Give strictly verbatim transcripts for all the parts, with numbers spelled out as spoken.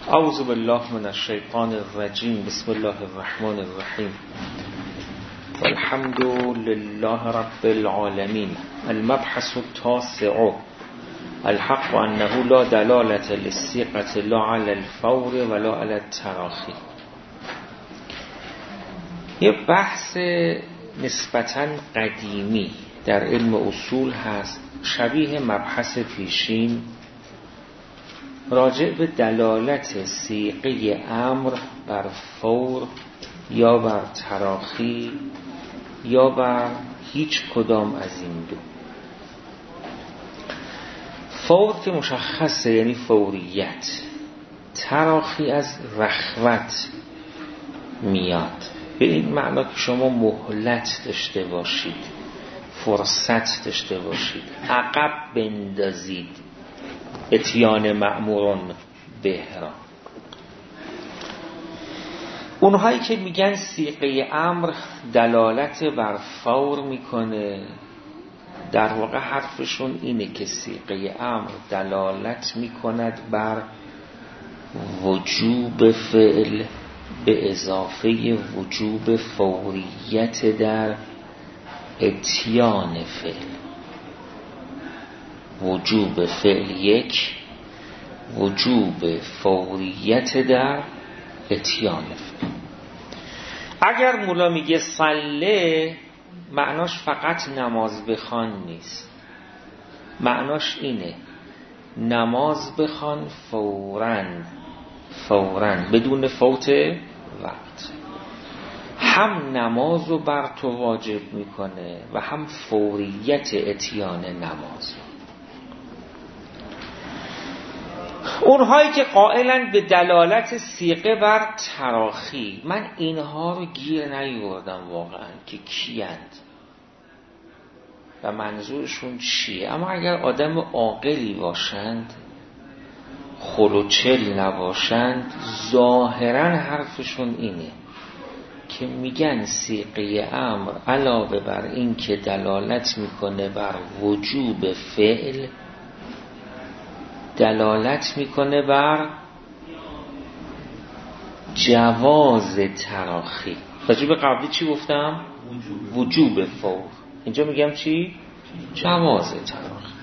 اعوذ بالله من الشیطان الرجیم. بسم الله الرحمن الرحیم. والحمد لله رب العالمین. المبحث التاسع. الحق انه لا دلالة للصيغة لا على الفور ولا على التراخی. یه بحث نسبتاً قدیمی در علم اصول هست، شبیه مبحث پیشین، راجع به دلالت صیغه امر بر فور یا بر تراخی یا بر هیچ کدام از این دو. فور که مشخصه، یعنی فوریت. تراخی از رخوت میاد، به این معنا که شما مهلت داشته باشید، فرصت داشته باشید، عقب بندازید اتیان مأمورون بهرا. اونهایی که میگن صیغه امر دلالت بر فور میکنه، در واقع حرفشون اینه که صیغه امر دلالت میکند بر وجوب فعل به اضافه وجوب فوریت در اتیان فعل. وجوب فعل یک، وجوب فوریت در اتیان فعل. اگر مولا میگه صله، معناش فقط نماز بخوان نیست، معناش اینه نماز بخوان فوراً فوراً بدون فوت وقت. هم نماز رو بر تو واجب میکنه و هم فوریت اتیان نماز. اونهایی که قائلن به دلالت صیغه بر تراخی، من اینها رو گیر نیاوردم واقعا که کیند و منظورشون چیه، اما اگر آدم عاقلی باشند، خلوچل نباشند، ظاهرا حرفشون اینه که میگن صیغه امر علاوه بر این که دلالت میکنه بر وجوب فعل، دلالت میکنه بر جواز تراخی. راجع قبلی چی گفتم؟ وجوب فور. اینجا میگم چی؟ جواز تراخی.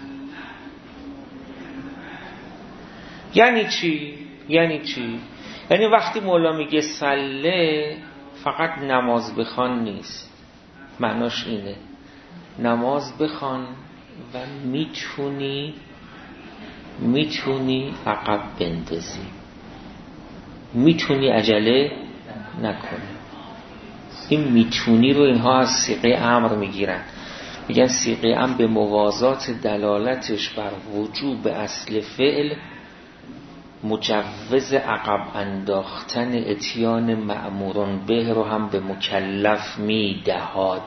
یعنی چی؟ یعنی چی؟ یعنی وقتی مولا میگه صله، فقط نماز بخوان نیست، معناش اینه نماز بخوان و میتونی میتونی عقب بندازی، میتونی عجله نکنی. این میتونی رو اینها از صیغه امر میگیرن، میگن صیغه امر به موازات دلالتش بر وجوب اصل فعل مجوز عقب انداختن اتیان مأمورون به رو هم به مکلف میدهاد.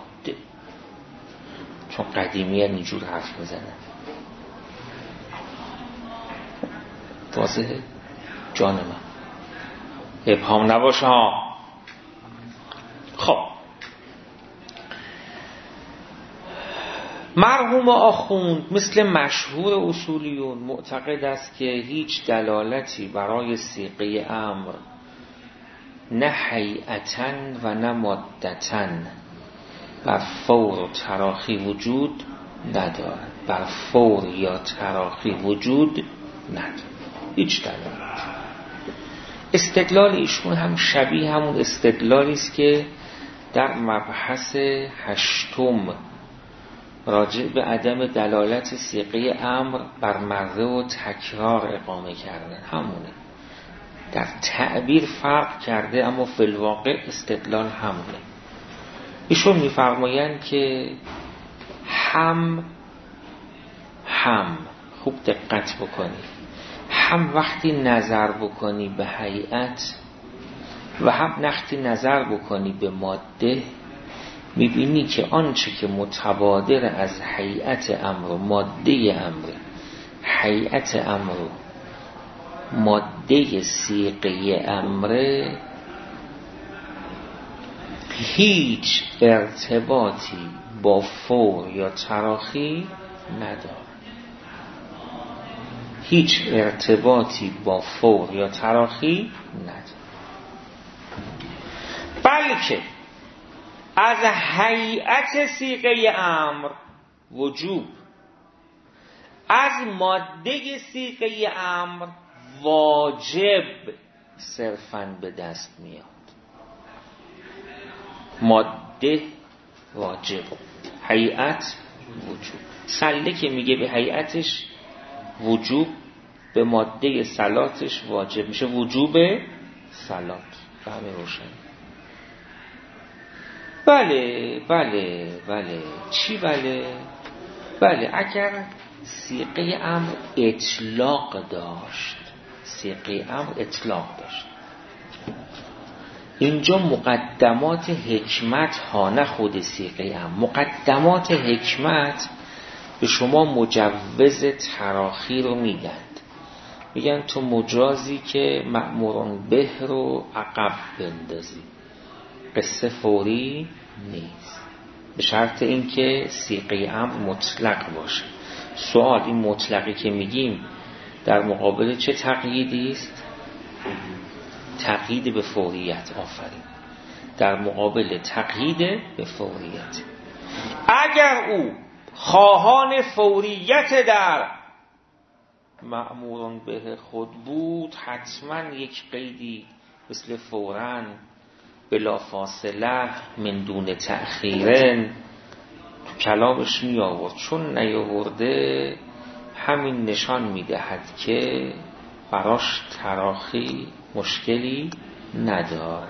چون قدیمی هم اینجور حرف میزنن. واضحه جان من، ابهام نباشه ها. خب مرحوم آخوند مثل مشهور اصولیون معتقد است که هیچ دلالتی برای صیغه امر نه هیئتاً و نه مادتاً بر فور و تراخی وجود ندارد. بر فور یا تراخی وجود ندارد، هیچ دلالت. استدلال ایشون هم شبیه همون استدلالی است که در مبحث هشتم راجع به عدم دلالت صیغه امر بر مره و تکرار اقامه کردن. همونه، در تعبیر فرق کرده اما فی الواقع استدلال همونه. ایشون میفرمایند که هم هم خوب دقت بکنید، هم وقتی نظر بکنی به هیئت و هم وقتی نظر بکنی به ماده، میبینی که آنچه که متبادر از هیئت امر و ماده امر، هیئت امر و ماده صیغه امر، هیچ ارتباطی با فور یا تراخی نداره. هیچ ارتباطی با فور یا تراخی نداره، بلکه از هیئت صیغه امر وجوب، از ماده صیغه امر واجب صرفاً به دست میاد. ماده واجب، هیئت وجوب. سله که میگه به هیئتش وجوب، به ماده صلاتش واجب میشه وجوب صلات. فهمه روشن؟ بله بله بله. چی بله؟ بله اگر صیغه امر اطلاق داشت، صیغه امر اطلاق داشت، اینجا مقدمات حکمت ها، نه خود صیغه امر، مقدمات حکمت به شما مجوز تراخی رو میدند. میگن تو مجازی که مأموران به رو عقب بندازی، قصه فوری نیست، به شرط اینکه صیغه امر مطلق باشه. سوال، این مطلقی که میگیم در مقابل چه تقییدی است؟ تقیید به فوریت. آفرین، در مقابل تقیید به فوریت. اگر او خواهان فوریت در مأموران به خود بود، حتما یک قیدی مثل فوراً، بلا فاصله، من دون تأخیرن تو کلامش می آورد. چون نیاورده، همین نشان می دهد که براش تراخی مشکلی نداره.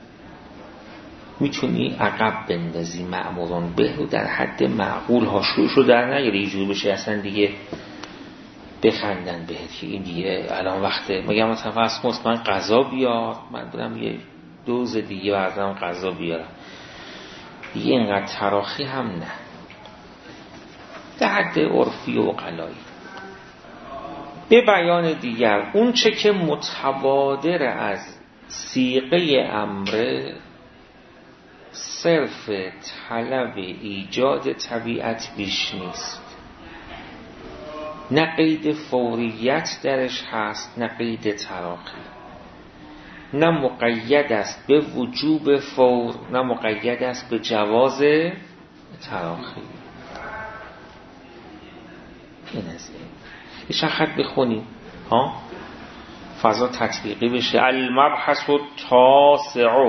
میتونی عقب بندازی مأموران به رو در حد معقول ها، شروعشو در نیاری اینجور بشه اصلا دیگه بخندن بهت که این دیگه الان وقته. مگه مثلا فرض کن من قضا بیار، من برم یه دوز دیگه بردم قضا بیارم، دیگه اینقدر تراخی هم نه، در حد عرفی و قلایی. به بیان دیگر، اون چه که متبادر از صیغه امر صرف طلب ایجاد طبیعت بیش نیست، نه قید فوریت درش هست نه قید تراخی، نه مقید است به وجوب فور نه مقید است به جواز تراخی. این از این یه چند خط بخونیم ها فضا تطبیقی بشه. المبحث التاسع،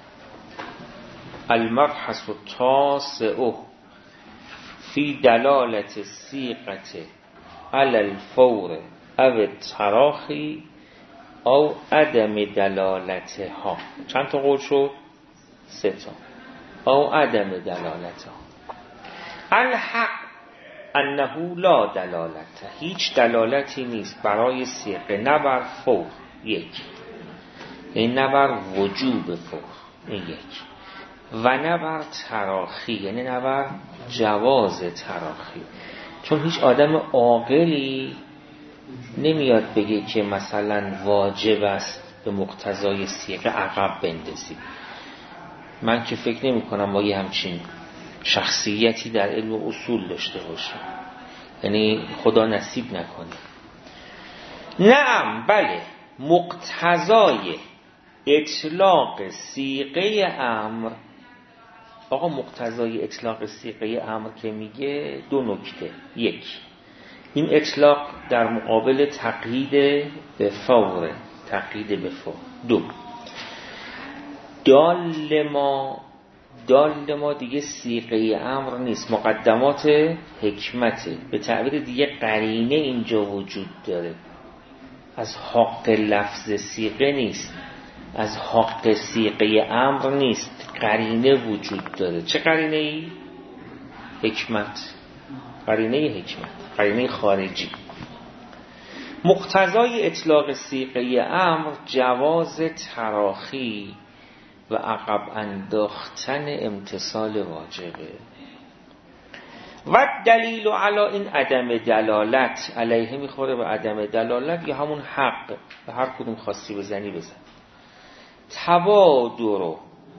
المبحث التاسع فی دلالت صیغه علی الفور او التراخی او عدم دلالتها. چند تا قول شد؟ سه تا. او عدم دلالتها. الحق انه لا دلالت، هیچ دلالتی نیست برای صیغه، نه بر فور، یک، یعنی نه بر وجوب فور، این یک، و نه بر تراخی، یعنی نه بر جواز تراخی. چون هیچ آدم عاقلی نمیاد بگه که مثلا واجب است به مقتضای صیغه عقب بندازی. من که فکر نمی کنم با یه همچین شخصیتی در علم و اصول داشته باشه، یعنی خدا نصیب نکنه. نعم بله، مقتضای اطلاق صیغه امر، آقا مقتضای اطلاق صیغه امر که میگه دو نکته. یک، این اطلاق در مقابل تقیید به فور، تقیید به فور. دو، دال ما دال ما دیگه صیغه امر نیست، مقدمات حکمته. به تعبیر دیگه قرینه اینجا وجود داره، از حق لفظ صیغه نیست، از حق صیغه امر نیست، قرینه وجود داره. چه قرینه ای؟ حکمت، قرینه حکمت، قرینه خارجی. مقتضای اطلاق صیغه امر جواز تراخی و عقب انداختن امتثال واجبه. و دلیل علی این عدم دلالت، علیه میخوره به عدم دلالت یا همون حق، به هر کدوم خواستی بزنی بزن. تبادر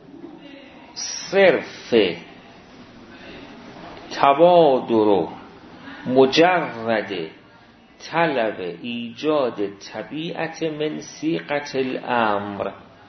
صرف تبادر مجرد طلب ایجاد طبیعت من صیغة الامر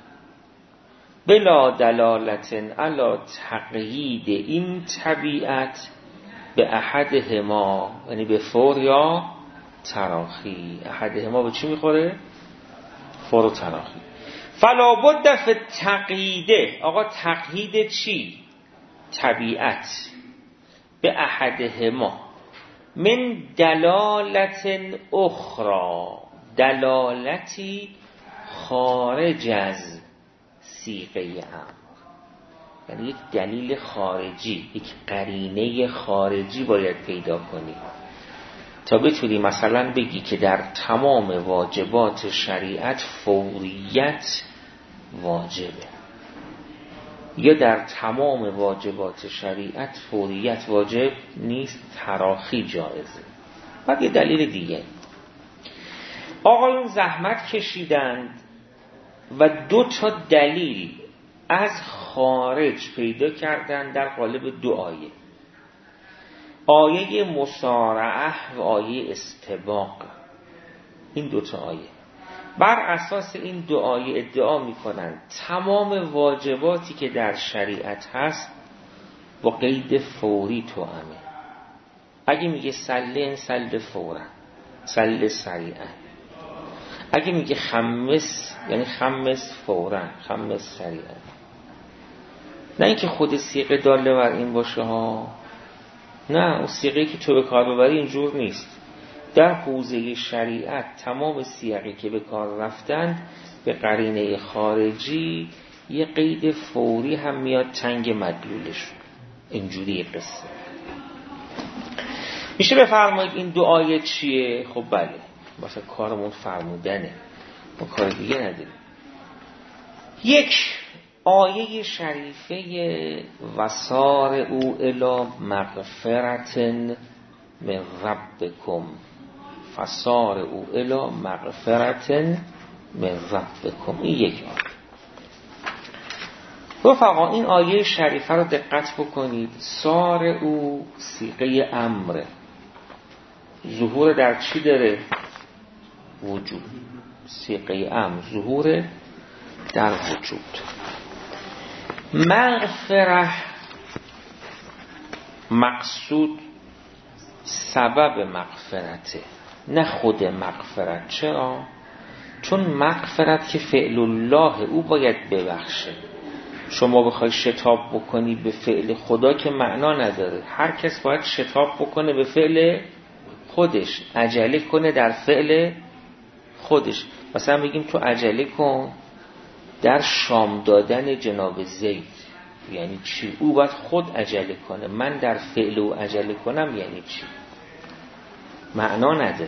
بلا دلالت علی تقیید این طبیعت به احدهما، یعنی به فور یا تراخی. احدهما به چی میخوره؟ فور و تراخی. فلا بد فی التقیید، آقا تقیید چی؟ طبیعت به احدهما من دلالت اخرى، دلالتی خارج از صیغه امر، یعنی یک دلیل خارجی، یک قرینه خارجی باید پیدا کنی تا بتونی مثلا بگی که در تمام واجبات شریعت فوریت واجبه، یا در تمام واجبات شریعت فوریت واجب نیست، تراخی جایزه. بعد یه دلیل دیگه، آقایون زحمت کشیدند و دو تا دلیل از خارج پیدا کردن در قالب دو آیه، آیه مسارعه و آیه استباق. این دو تا آیه بر اساس این دو آیه ادعا میکنن تمام واجباتی که در شریعت هست با قید فوری توامه. اگه میگه سله، سله فورا، سله سریعا. اگه میگه خمس، یعنی خمس فورا، خمس سریعا. نه اینکه خود صیغه داله بر این باشه ها، نه، اون صیغه‌ای که تو به کار ببری اینجور نیست. در حوزه شریعت تمام صیغی که به کار رفتن به قرینه خارجی یه قید فوری هم میاد تنگ مدلولشون. اینجوری قصه. میشه بفرمایید این دو آیه چیه؟ خب بله، واسه کارمون فرمودنه، ما کار دیگه نداریم. یک آیه شریفه وسار او الی مغفرت من ربکم، فسار او الی مغفرت من ربکم، این یک آیه. رفقا این آیه شریفه رو دقت بکنید. سار او صیغه امره، ظهور در چی داره؟ وجود. صیغه امر ظهور در وجود. مغفره مقصود سبب مغفرته، نه خود مغفرت. چرا؟ چون مغفرت که فعل الله، او باید ببخشه. شما بخوای شتاب بکنی به فعل خدا که معنا نداره. هر کس باید شتاب بکنه به فعل خودش، عجله کنه در فعل خودش. مثلا بگیم تو عجله کن در شام دادن جناب زید، یعنی چی؟ او باید خود عجله کنه. من در فعل او عجله کنم یعنی چی؟ معنا نداره.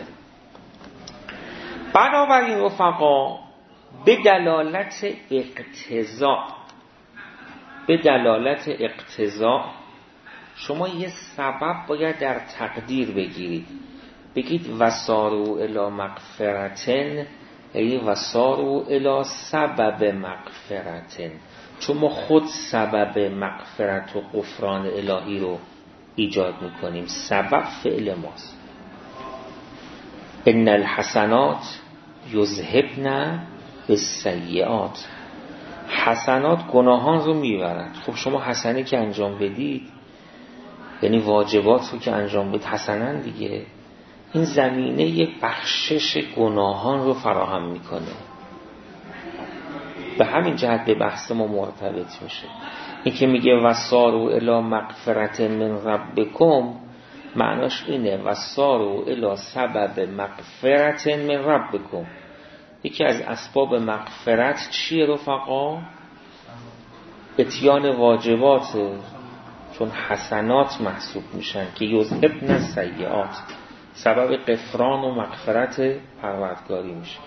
بنابراین رفقا به دلالت اقتضا، به دلالت اقتضا شما یه سبب باید در تقدیر بگیرید. بگید وسارو الی مغفرتن، یعنی وسارو الی سبب مغفرتن، چون ما خود سبب مغفرت و غفران الهی رو ایجاد میکنیم. سبب فعل ماست. ان الحسنات یذهبن بالسیئات، حسنات گناهان رو میبرند. خب شما حسنه که انجام بدید، یعنی واجبات رو که انجام بدید حسنن دیگه، این زمینه بخشش گناهان رو فراهم میکنه. به همین جهت به بحث ما مرتبط میشه. این که میگه وسارو الی مغفرت من ربکم، معناش اینه وسارو الی سبب مغفرت من ربکم. یکی از اسباب مغفرت چیه رفقا؟ اتیان واجبات، چون حسنات محسوب میشن که یذهبن السیئات، سبب غفران و مغفرت پروردگاری میشه.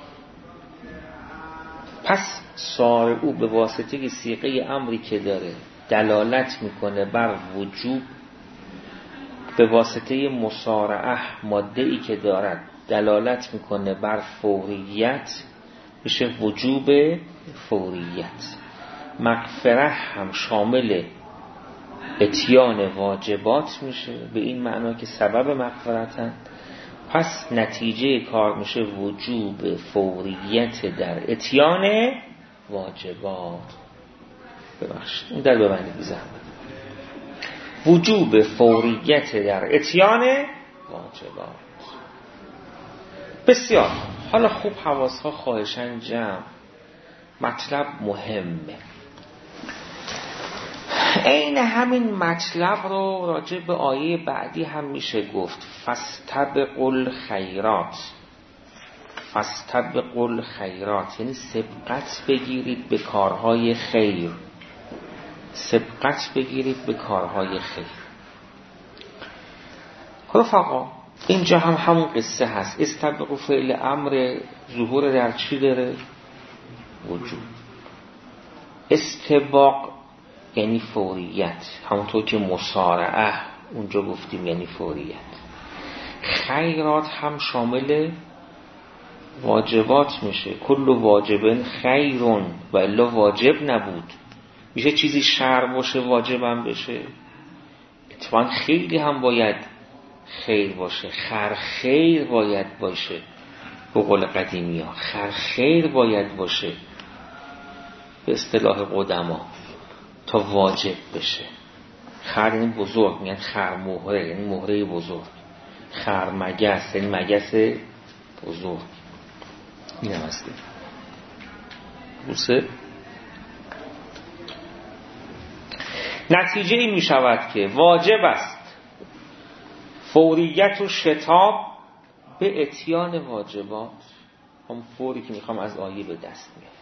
پس سار او به واسطه صیغه امری که داره دلالت میکنه بر وجوب، به واسطه مسارعه ماده‌ای که دارد دلالت میکنه بر فوریت، میشه وجوب فوریت. مغفره هم شامل اتیان واجبات میشه، به این معنا که سبب مغفرتن. پس نتیجه کار میشه وجوب فوریت در اتیان واجبات. ببخشید این در ببندید بزنم. وجوب فوریت در اتیان واجبات. بسیار. حالا خوب حواسها خواهشن جمع. مطلب مهمه. این همین مطلب رو راجع به آیه بعدی هم میشه گفت. فاستبقوا الخیرات. فاستبقوا الخیرات یعنی سبقت بگیرید به کارهای خیر. سبقت بگیرید به کارهای خیر. رفقا اینجا هم همون قصه هست. استبقوا فعل امر ظهور در چی داره؟ وجود. استباق یعنی فوریت، همونطور که مسارعه اونجا گفتیم یعنی فوریت. خیرات هم شامل واجبات میشه. کل واجبن خیرون و الا واجب نبود. میشه چیزی شر باشه واجب هم بشه. اتفاقا خیلی هم باید خیر باشه. خر خیر باید باشه. به قول قدیمی ها خر خیر باید باشه به اصطلاح قدما تا واجب بشه. خر یعنی بزرگ، میگن خر مهره یعنی مهره بزرگ. خر مگس یعنی مگس بزرگ. این هم هستی بوسه. نتیجه این می شود که واجب است فوریت و شتاب به اتیان واجبات. هم فوری که میخوام از آیه به دست میاد.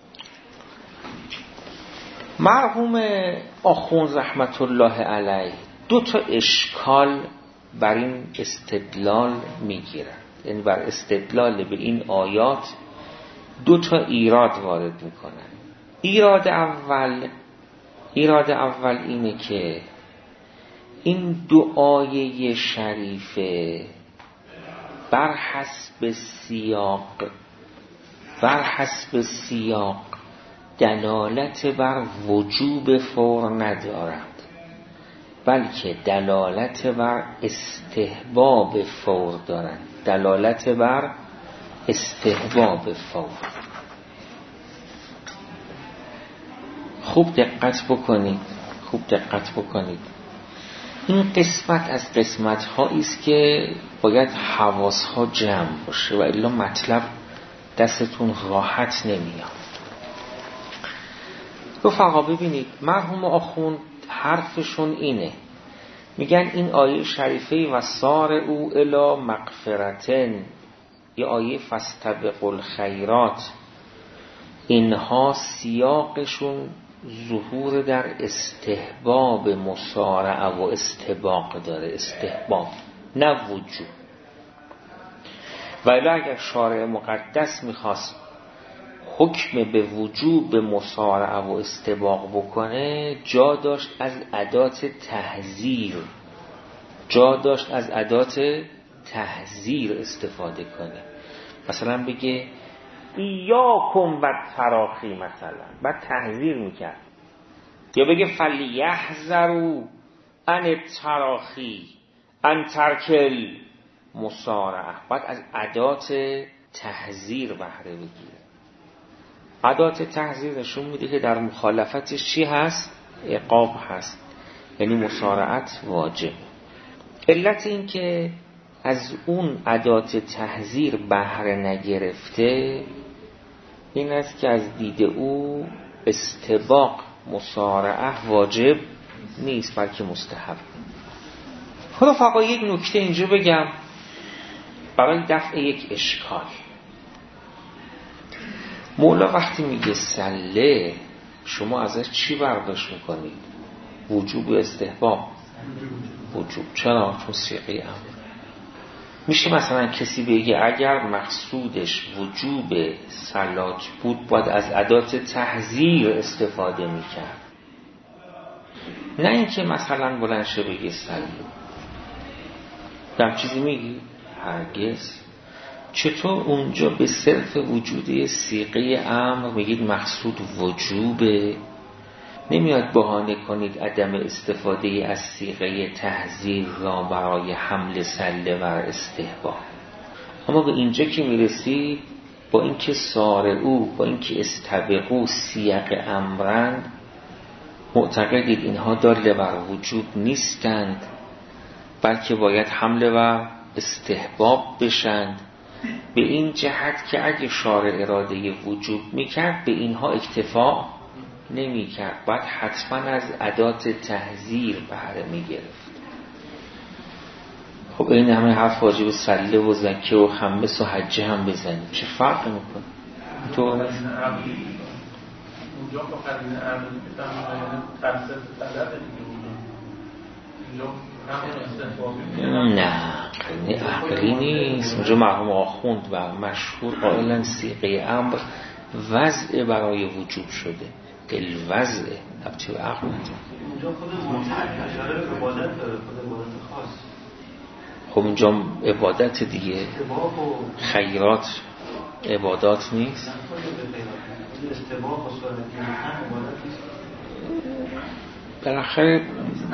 مرحوم آخوند رحمت الله علیه دو تا اشکال بر این استدلال میگیرن، یعنی بر استدلال به این آیات دو تا ایراد وارد میکنن. ایراد اول ایراد اول اینه که این دو آیه شریفه بر حسب سیاق بر حسب سیاق دلالت بر وجوب فور ندارد، بلکه دلالت بر استحباب فور دارند. دلالت بر استحباب فور. خوب دقت بکنید خوب دقت بکنید این قسمت از قسمت هایی است که باید حواس ها جمع باشه و الا مطلب دستتون راحت نمیاد. رفقا ببینید مرحوم آخوند حرفشون اینه، میگن این آیه شریفه و سار او الی مغفرتن، یه آیه فاستبقوا الخیرات، اینها سیاقشون ظهور در استحباب مسارعه و استباق داره. استحباب نه وجوب. ولی اگر شارع مقدس میخواست حکم به وجوب مسارعه و استباق بکنه جا داشت از ادات تحذیر جا داشت از ادات تحذیر استفاده کنه. مثلا بگه ایاکم بد تراخی، مثلا بعد تحذیر میکرد. یا بگه فلیحذروا ان التراخی ان ترکل مسارعه، بعد از ادات تحذیر بهره بگیره. ادات تحذیر نشون میده که در مخالفتش چی هست؟ عقاب هست، یعنی مسارعت واجب. علت این که از اون ادات تحذیر بهره نگرفته این است که از دید او استباق مسارعه واجب نیست بلکه مستحب. حالا فقط یک نکته اینجا بگم برای دفع یک اشکال. مولا وقتی میگه سله شما ازش چی برداشت میکنید؟ وجوب و استحباب؟ وجوب. چرا؟ چون صیغه امر. میشه مثلا کسی بگه اگر مقصودش وجوب صلات بود باید از ادات تحذیر استفاده میکرد، نه اینکه مثلا بلند شه بگه سله. دم چیزی میگی؟ هرگز. چطور اونجا به صرف وجود صیغه امر میگید مقصود وجوبه؟ نمیاد بهانه کنید عدم استفاده از صیغه تحذیر را برای حمل سله بر استحباب. اما به اینجا که میرسید با اینکه سارعو، با اینکه استبقو سیاق امرند، معتقدید اینها داله بر وجوب نیستند، بلکه باید حمله بر استحباب بشند، به این جهت که اگه شارع اراده وجوب میکرد به اینها اکتفا نمیکرد، باید حتما از ادات تحذیر بهره میگرفت. خب این همه حرف واجب سله و زکه و خمس و حجه هم بزنیم، چه فرق میکنه؟ تو اونجا فقط این عرض میتونم تفسیر طلب دیگه، نه قرینه عقلی نیست. اونجا مرحوم آخوند و مشهور قائلن صیغه امر وضع برای وجوب شده، الوضع نبتی و عقل نداره. اونجا خود متعلق اشاره به عبادت داره، خود عبادت خاص. خب اونجا عبادت دیگه، خیرات عبادات نیست. بالاخره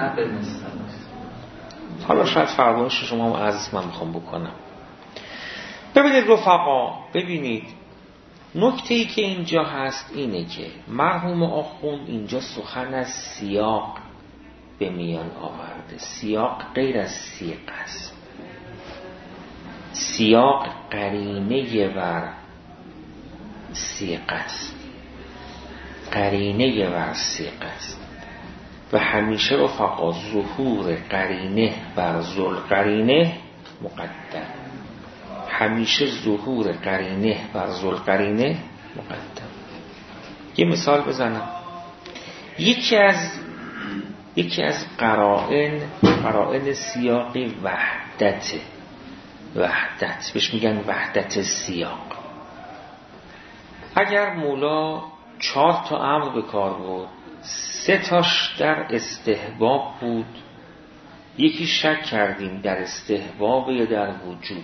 حالا شاید فرمایش شما هم عزیز من میخوام بکنم. ببینید رفقا، ببینید نکته‌ای که اینجا هست اینه که مرحوم آخوند اینجا سخن از سیاق به میان آورده. سیاق غیر از سیاق است. سیاق قرینه ور سیاق است، قرینه ور سیاق است و همیشه رفقا ظهور قرینه بر ذل قرینه مقدم، همیشه ظهور قرینه بر ذل قرینه مقدم. یه مثال بزنم. یکی از یکی از قرائن قرائن سیاقی وحدت وحدت بهش میگن وحدت سیاق. اگر مولا چهار تا امر به کار بود، سه تاش در استحباب بود، یکی شک کردیم در استحباب یا در وجوب،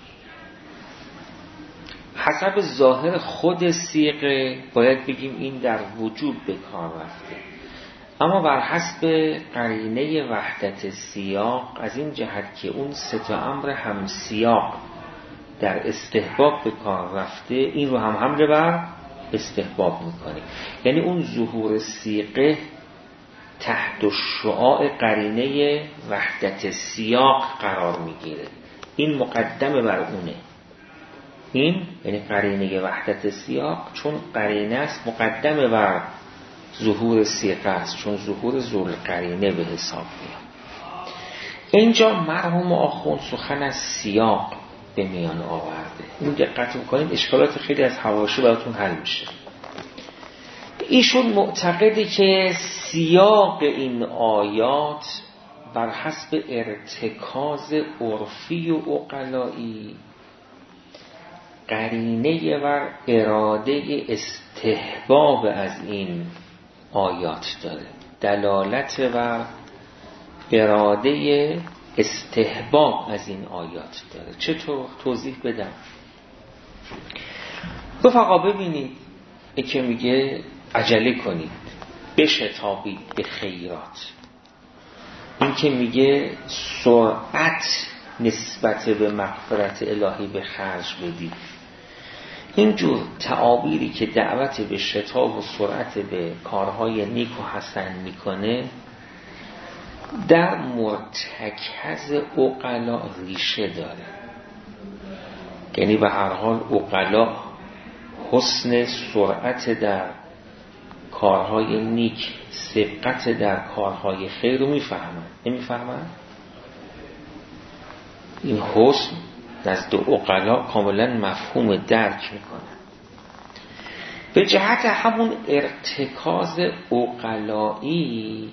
حسب ظاهر خود صیغه باید بگیم این در وجوب به کار رفته، اما بر حسب قرینه وحدت سیاق از این جهت که اون سه تا امر هم سیاق در استحباب به کار رفته، این رو هم حمله بر استحباب میکنه. یعنی اون ظهور صیغه تحت شعاع قرینه وحدت سیاق قرار میگیره، این مقدمه بر اونه. این یعنی قرینه وحدت سیاق چون قرینه است مقدمه بر ظهور صیغه است، چون ظهور ذل قرینه به حساب میاد. اینجا مرحوم آخوند سخن از سیاق به میان آورده. این دقت میکنید اشکالات خیلی از حواشی براتون حل میشه. ایشون معتقده که سیاق این آیات بر حسب ارتکاز عرفی و عقلایی قرینه و اراده استحباب از این آیات داره، دلالت و اراده استحباب از این آیات داره. چطور توضیح بدم؟ رفقا ببینید این که میگه عجله کنید بشتابید به خیرات، این که میگه سرعت نسبت به مغفرت الهی به خرج بدید، اینجور تعابیری که دعوت به شتاب و سرعت به کارهای نیک و حسن میکنه در مرتکز عقلا ریشه داره. یعنی به هر حال عقلا حسن سرعت در کارهای نیک، سبقت در کارهای خیر رو میفهمن. نمیفهمن؟ این حسن نزد عقلا کاملا مفهوم درک میکنن. به جهت همون ارتکاز عقلایی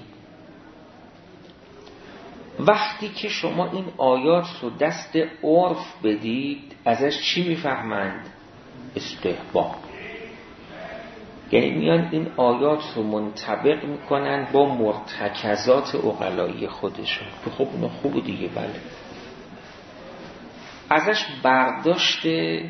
وقتی که شما این آیات رو دست عرف بدید ازش چی میفهمند؟ استحباب. یعنی میان این آیات رو منطبق میکنن با مرتکزات عقلایی خودشون که خب اونا خوب دیگه، بله، ازش برداشت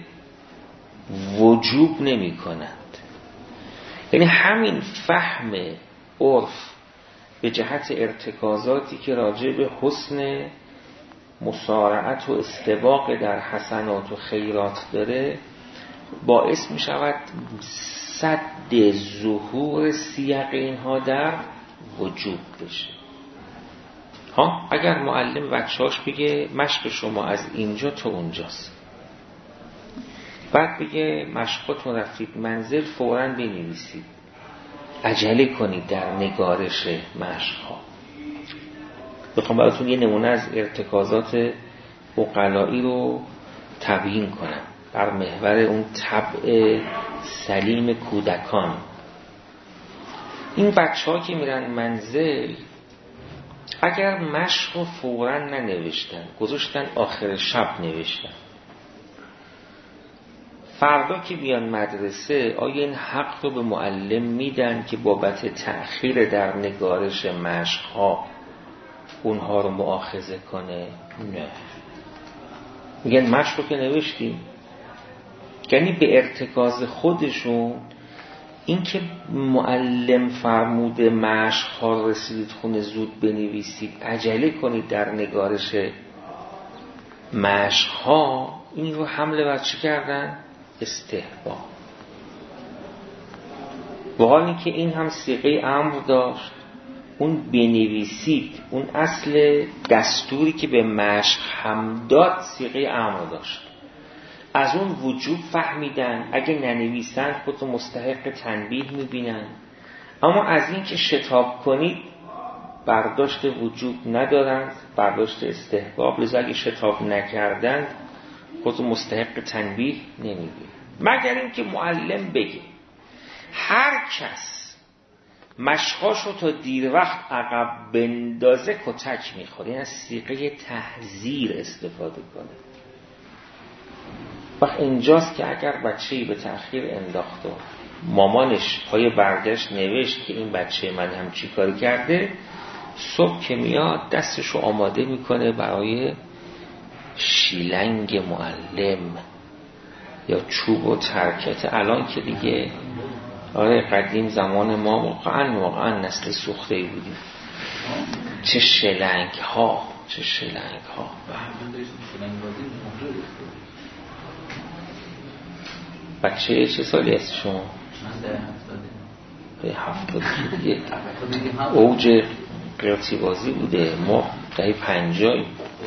وجوب نمی کنند. یعنی همین فهم عرف به جهت ارتکازاتی که راجع به حسن مسارعت و استباق در حسنات و خیرات داره، باعث می شود سد ظهور سیاق اینها در وجود بشه. ها اگر معلم بچه‌هاش بگه مشق شما از اینجا تا اونجاست، بعد بگه مشقاتون رفتید منزل فوراً بنویسید، عجله کنید در نگارش مشق‌ها. بخوام براتون یه نمونه از ارتکازات عقلایی رو تبیین کنم بر محور اون طبع سلیم کودکان. این بچه‌ها که میرن منزل، اگر مشق رو فوراً ننوشتن، گذاشتن آخر شب نوشتن، فردا که بیان مدرسه آیا این حق رو به معلم میدن که بابت تأخیر در نگارش مشق‌ها اونها رو مؤاخذه کنه؟ نه، میگن مشق رو که نوشتیم. یعنی به ارتکاز خودشون این که معلم فرموده مشق‌ها رسیدید خونه زود بنویسید، عجله کنید در نگارش مشق‌ها، این رو حمله بر چی کردن؟ استحباب. با حال اینکه این هم صیغه امر داشت، اون بنویسید، اون اصل دستوری که به مشق هم داد صیغه امر داشت. از اون وجوب فهمیدن، اگه ننویسن خودتو مستحق تنبیه میبینن، اما از این که شتاب کنید برداشت وجوب ندارند، برداشت استحباب، لذا اگه شتاب نکردند خودتو مستحق تنبیه نمیبینن. مگر این که معلم بگه هر کس مشقاشو تا دیر وقت عقب بندازه کتک میخوره، یعنی از صیغه تحذیر استفاده کنه. وقت اینجاست که اگر بچه‌ای به تأخیر انداخت و مامانش پای برگشت نوشت که این بچه من هم چی کاری کرده، صبح که میاد دستشو آماده میکنه برای شیلنگ معلم یا چوب و ترکت. الان که دیگه آره قدیم زمان ما واقعا واقعا نسل سوخته‌ای بودیم. چه شلنگ ها چه شلنگ ها. بچه چه سالی هست شما؟ من ده هفتاد دیگه اوج قرتی بازی بوده. ما ده پنجایی.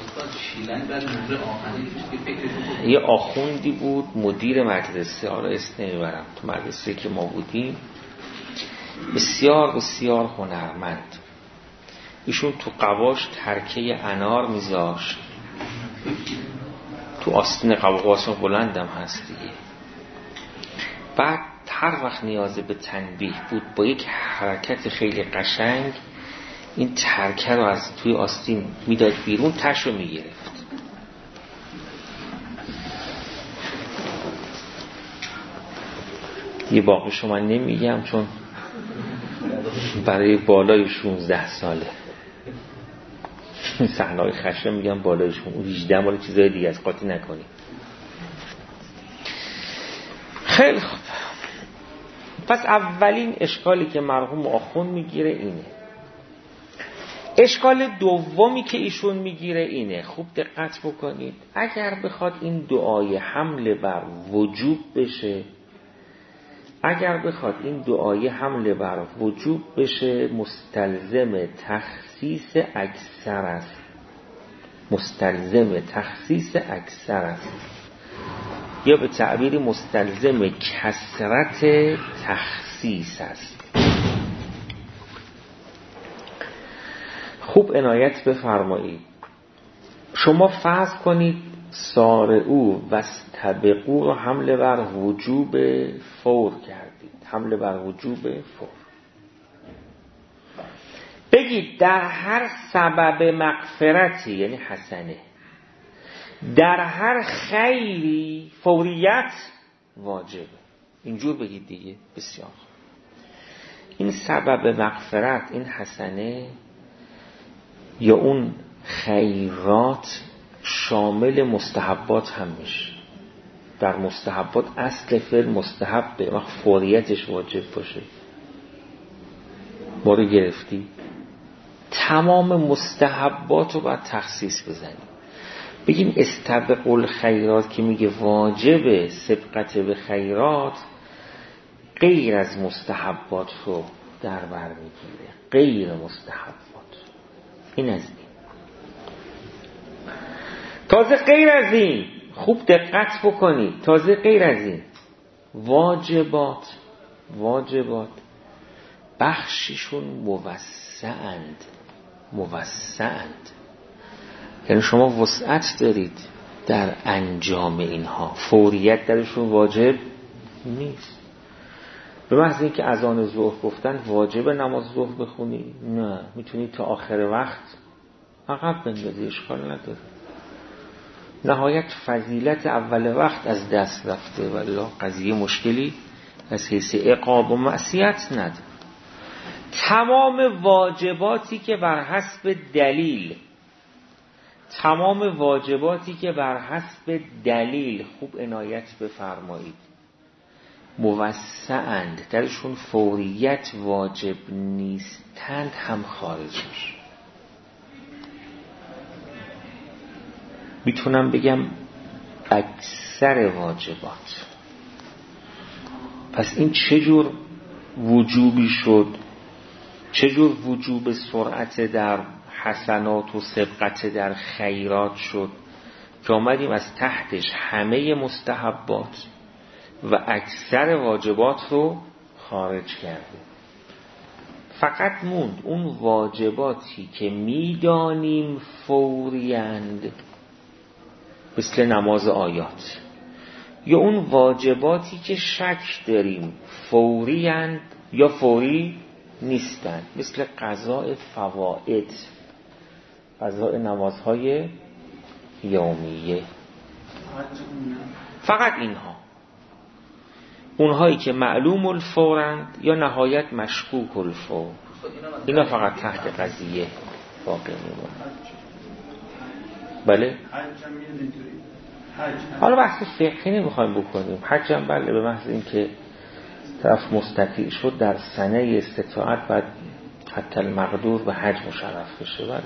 یه آخوندی بود مدیر مدرسه، آره اسم نمیبرم، تو مدرسه که ما بودیم، بسیار بسیار هنرمند. ایشون تو قواش ترکه انار میذاشت، تو آستین قواش بلندم هست دیگه. بعد هر وقت نیاز به تنبیه بود با یک حرکت خیلی قشنگ این ترکه رو از توی آستین میداد بیرون، تش رو میگرفت. یه باقی شما نمیگم چون برای بالای شونزده ساله صحنه‌های خشم میگم بالای شون، اون هجده مال چیزای دیگه از قاطی نکنی. خیلی خوب، پس اولین اشکالی که مرحوم آخوند میگیره اینه. اشکال دومی که ایشون میگیره اینه، خوب دقت بکنید، اگر بخواد این دعای حمله بر وجوب بشه، اگر بخواد این دعای حمله بر وجوب بشه مستلزم تخصیص اکثر است، مستلزم تخصیص اکثر است، یا به تعبیر مستلزم کثرت تخصیص است. خوب عنایت بفرمایید. شما فرض کنید سارعوا و استبقوا رو حمله بر وجوب فور کردید، حمله بر وجوب فور. بگید در هر سبب مغفرتی، یعنی حسنه، در هر خیری فوریت واجبه. اینجور بگید دیگه. بسیار این سبب مغفرت، این حسنه یا اون خیرات شامل مستحبات هم میشه. در مستحبات اصل فعل مستحبه، وقت فوریتش واجب باشه. ما رو گرفتی؟ تمام مستحبات رو باید تخصیص بزنی. بگیم استبقوا الخیرات که میگه واجب سبقت به خیرات غیر از مستحبات رو در بر میگیره، غیر مستحبات. این از این. تازه غیر از این، خوب دقت بکنید، تازه غیر از این واجبات واجبات بخششون موسعند موسعند یعنی شما وسعت دارید در انجام اینها، فوریت درشون واجب نیست. به محض اینکه اذان ظهر گفتن واجب نماز ظهر بخونی؟ نه، میتونی تا آخر وقت عقب بندازی، اشکال نداره. نهایت فضیلت اول وقت از دست رفته، ولی قضیه مشکلی از حیث عقاب و معصیت نداره. تمام واجباتی که بر حسب دلیل تمام واجباتی که بر حسب دلیل، خوب عنایت بفرمایید، موسعند، درشون فوریت واجب نیستند، هم خارج میشه. میتونم بگم اکثر واجبات. پس این چجور وجوبی شد؟ چجور وجوب سرعت در حسنات و سبقت در خیرات شد که آمدیم از تحتش همه مستحبات و اکثر واجبات رو خارج کرده. فقط موند اون واجباتی که میدانیم فوریند، مثل نماز آیات، یا اون واجباتی که شک داریم فوریند یا فوری نیستند، مثل قضاء فوائد، قضاء نمازهای یومیه. فقط اینها، اونهایی که معلوم الفورند یا نهایت مشکوک الفور، اینا فقط تحت قضیه واقع میمونند. بله؟ حالا بحث فقهی نمیخوایم بکنیم. حج هم بله، به محض این که طرف مستطیع شد در سنه استطاعت بعد حتی المقدور به حج مشرف بشه. بله،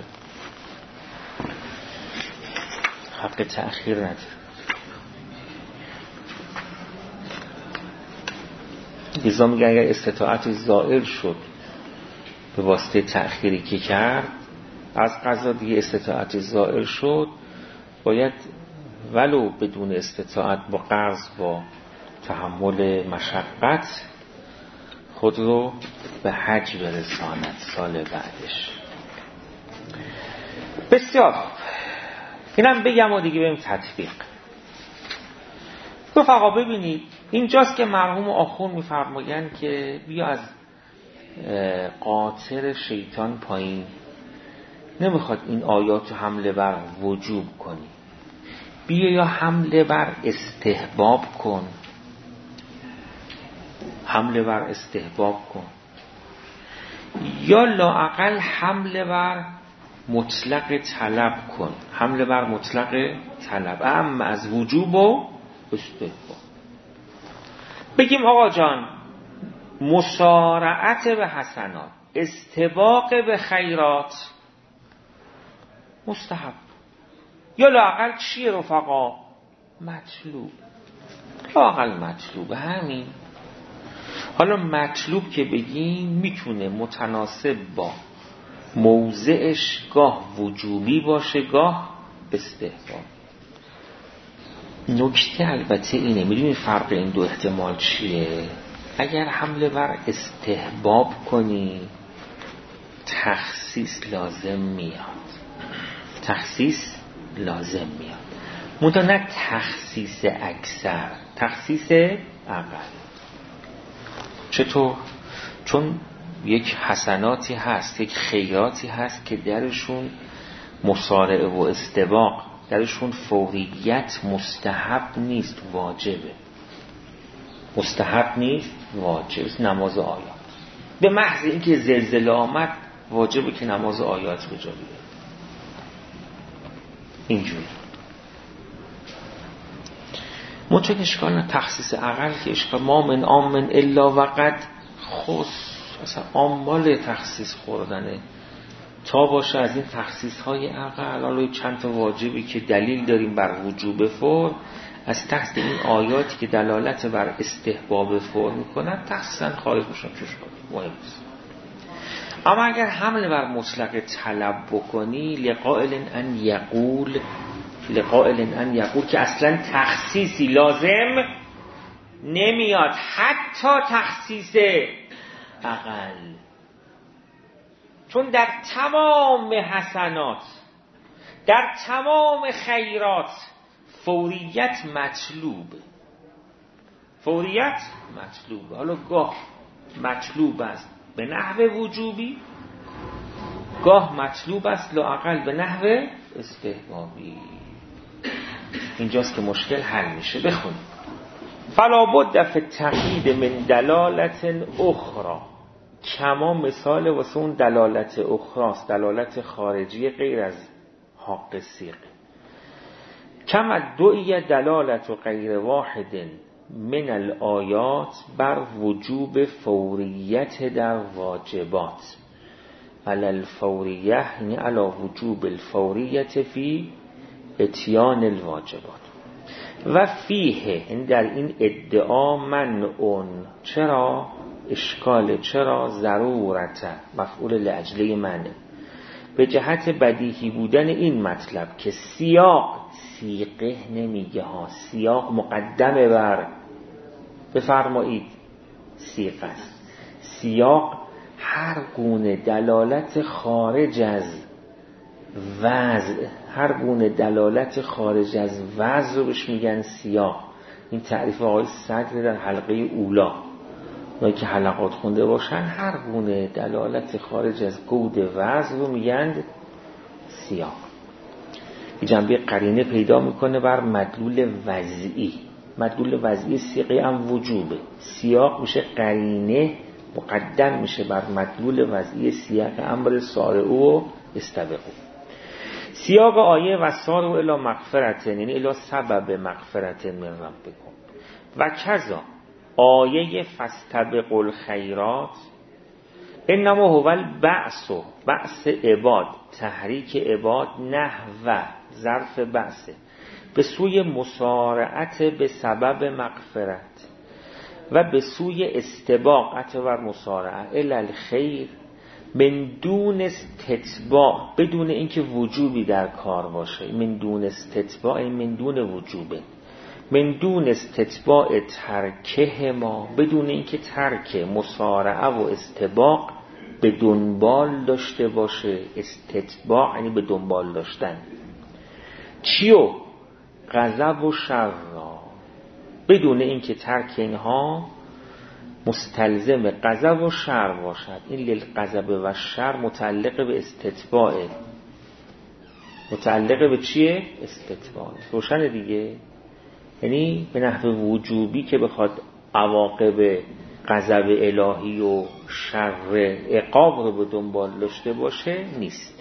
حق تأخیر نداره. لذا میگه اگر استطاعت زائل شد به واسطه تأخیری که کرد، از قضا دیگه استطاعت زائل شد، باید ولو بدون استطاعت با قرض با تحمل مشقت خود رو به حج برساند سال بعدش. بسیار اینم بگم و دیگه بریم تطبیق. رفقا ببینید اینجاست که مرحوم آخون میفرمایند که بیا از قاطر شیطان پایین، نمیخواد این آیات حمله بر وجوب کنی، بیا یا حمله بر استحباب کن، حمله بر استحباب کن، یا لااقل حمله بر مطلق طلب کن، حمله بر مطلق طلب، اما از وجوب و استحباب. بگیم آقا جان مسارعت به حسنات، استباق به خیرات مستحب، یا لااقل چیه رفقا؟ مطلوب، لااقل مطلوب، همین. حالا مطلوب که بگیم میتونه متناسب با موضعش گاه وجوبی باشه گاه استحباب. نکته البته اینه، میدونی فرق این دو احتمال چیه؟ اگر حمله بر استحباب کنی تخصیص لازم میاد، تخصیص لازم میاد، منتها نه تخصیص اکثر، تخصیص اقل. چطور؟ چون یک حسناتی هست، یک خیراتی هست که درشون مسارعه و استباق، درشون فوریت مستحب نیست، واجبه. مستحب نیست، واجب. نماز آیات به محض اینکه زلزله آمد واجبه که نماز آیات به جا بیاد. اینجوری منطقه اشکال نه، تخصیص عقل که اشکال، ما من آمن الا وقد خص، اصلا آمال تخصیص خوردنه. تا باشه از این تخصیص های عقل. حالا چند تا واجبی که دلیل داریم بر وجوب فور، از تحت این آیاتی که دلالت بر استحباب فور میکنن تخصیصا خارج میشن، چوش کنیم مهم نیست. اما اگر حمل بر مطلق طلب بکنی، لقائل ان یقول، لقائل ان یقول که اصلا تخصیصی لازم نمیاد، حتی تخصیص عقل، چون در تمام حسنات، در تمام خیرات فوریت مطلوب، فوریت مطلوب. حالا گاه مطلوب است به نحو وجوبی، گاه مطلوب است لااقل به نحو استحبابی. اینجاست که مشکل حل میشه. بخونیم: فلا بد فی التقیید من دلالت اخرى، کما مثال واسه اون دلالت اخراست، دلالت خارجی غیر از حق صیغه. کما دعی دلالت غیر واحد من الآیات بر وجوب فوریت در واجبات، علی الفوریه یعنی علی وجوب الفوریت فی اتیان الواجبات. و فیه، این در این ادعا منعون، چرا؟ اشکال، چرا؟ ضرورت، مفعول لاجله منع، به جهت بدیهی بودن این مطلب که سیاق، سیقه نمیگه ها، سیاق مقدمه بر، بفرمایید سیقه است. سیاق هر گونه دلالت خارج از وضع، هر گونه دلالت خارج از وضع رو بهش میگن سیاق. این تعریف آقای صدر در حلقه اولا، اونایی که حلقات خونده باشن، هر گونه دلالت خارج از قید وضع رو میگن سیاق. یه جنبه قرینه پیدا میکنه بر مدلول وضعی. مدلول وضعی سیغه هم وجوبه، سیاق میشه قرینه، مقدم میشه بر مدلول وضعی سیاق امر سارعو و استبقو. سیاق آیه و سارعو الی مغفرت، یعنی الی سبب مغفرت من ربکم. و کذا آیه فاستبقوا الخیرات انما هو البعث، بعث عباد، تحریک عباد، نحو ظرف بعث، به سوی مسارعت به سبب مغفرت و به سوی استباق و مسارعه الی الخیر، من دون استتباع، بدون اینکه وجوبی در کار باشه. من دون استتباع من دون وجوبه، من دون استتباع ترکه ما، بدون اینکه ترک مسارعه و استباق به دنبال داشته باشه. استتباع یعنی به دنبال داشتن. چیو؟ غضب و شر را، بدون اینکه ترک اینها مستلزم غضب و شر باشد. این للغضب و شر متعلق به استتباعه. متعلق به چیه؟ استتباع. روشن دیگه؟ یعنی به نحو وجوبی که بخواد عواقب غضب الهی و شر عقاب رو به دنبال داشته باشه نیست.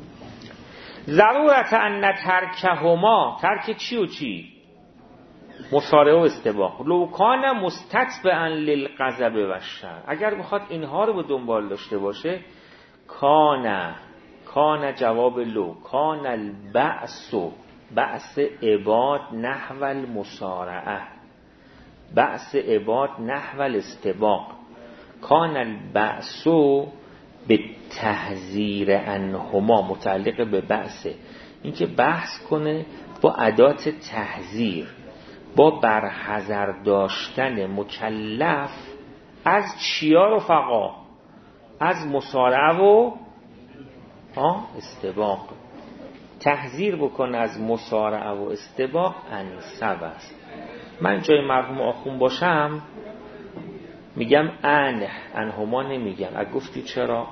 ضرورت ان ترکهما، ترک چی و چی؟ مسارعه و استباق. لو کان مستتبعا للغضب و شر، اگر بخواد اینها رو به دنبال داشته باشه، کان، کان جواب لو، کان البعث، بعث عباد نحو المسارعه، بعث عباد نحو الاستباق. کان البعث به تحذیر انهما، متعلق به بعثه، اینکه بحث کنه با ادات تحذیر، با برحذر داشتن مکلف از چیا رفقا؟ از مسارعه و استباق. تحذیر بکنه از مسارعه و استباق انسب است. من جای مرحوم آخون باشم میگم انه، انهما نمیگم. اگه گفتی چرا؟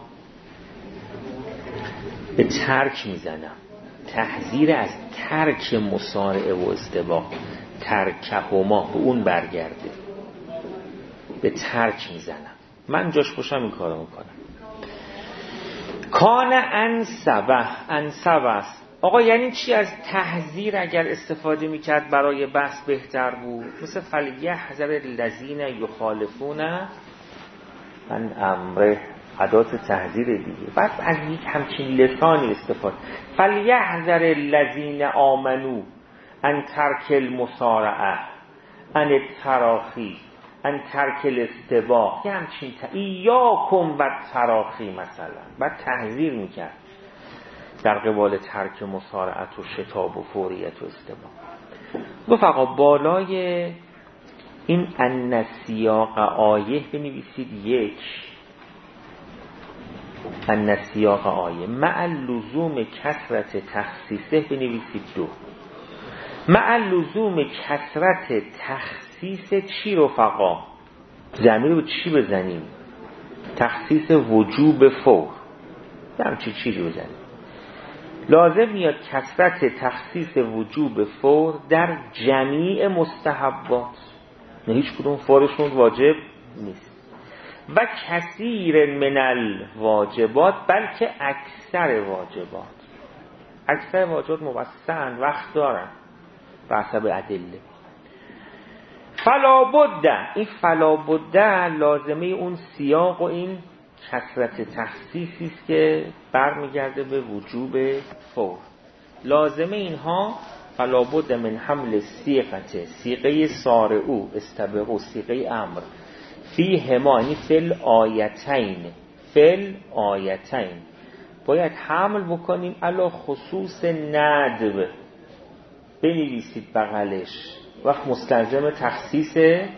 به ترک میزنم، تحذیر از ترک مسارعه و استباق، ترکهما به اون برگرده، به ترک میزنم. من جاش باشم این کارو میکنم. کان انسبه، انسبه است. آقا یعنی چی؟ از تحذیر اگر استفاده میکرد برای بحث بهتر بود. مثل فلیحذر الذین یخالفون عن امره ادات تحذیر دیگه. بعد از یک همچین لسانی استفاده. فلیحذر الذین آمنوا ان ترک المصارعه ان التراخی ان ترک الاستباح. یه همچین ت... ایاکم و تراخی مثلا بعد تحذیر میکرد در قبال ترک مصارعت و شتاب و فوریت و استباح. گفت آقا بالای این ان سیاق آیه بنویسید یک، ان سیاق آیه مع لزوم کثرت تخصیصه بنویسید دو. مع لزوم کثرت تخصیص چی رفقا؟ ضمیر رو چی بزنیم؟ تخصیص وجوب فور. همچی چیزی بزنیم. لازم میاد کثرت تخصیص وجوب فور در جمیع مستحبات، نه هیچ کدوم فورشون واجب نیست. و کثیر من الواجبات، بلکه اکثر واجبات. اکثر واجبات موسعن، وقت دارن به حسب ادله. فلا بد، این فلا بد لازمه اون سیاق و این کثرت تخصیصی است که برمیگرده به وجوب فور. لازمه اینها فلا بد من حمل سیغه، سیغه سارعو استبقو، سیغه امر فی هما، یعنی فل آیتین، فل آیتین باید حمل بکنیم علی خصوص ندب. بنویسید بغلش وقت مستلزم تخصیص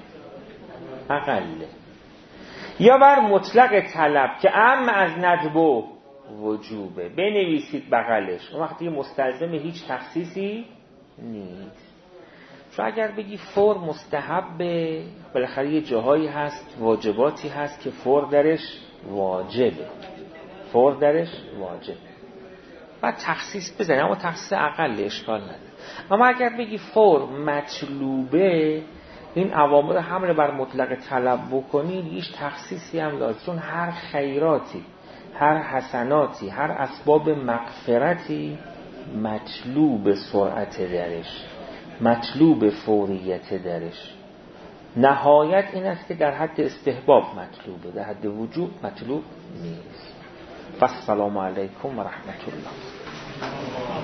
اقله، یا بر مطلق طلب که اهم از ندب و وجوبه بنویسید بغلش، وقتی مستلزم هیچ تخصیصی نیست. چون اگر بگی فور مستحبه، بالاخره یه جاهایی هست واجباتی هست که فور درش واجبه، فور درش واجبه بعد تخصیص بزنی، اما تخصیص اقل اشکال نداره. اما اگر بگی فور مطلوبه، این اوامر حمل بر مطلق طلب بکنی، هیچ تخصیصی هم لازم، چون هر خیراتی، هر حسناتی، هر اسباب مغفرتی مطلوب سرعت درش، مطلوب فوریت درش. نهایت این است که در حد استحباب مطلوبه، در حد وجوب مطلوب نیست. فالسلام علیکم و رحمت الله.